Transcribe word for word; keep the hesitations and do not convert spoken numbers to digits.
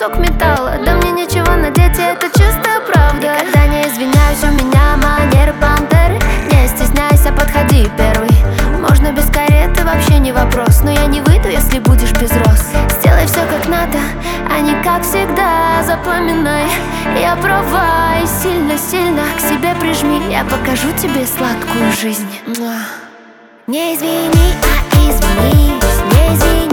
кусок металла. Да мне нечего надеть, и это чистая правда. Никогда не извиняюсь, у меня манеры пантеры. Не стесняйся, подходи первый. Можно без кареты, вообще не вопрос. Но я не выйду, если будешь без роз. Сделай все как надо, а не как всегда. Запоминай, я права, и сильно-сильно к себе прижми. Я покажу тебе сладкую жизнь. Не извини, а извинись, не извини.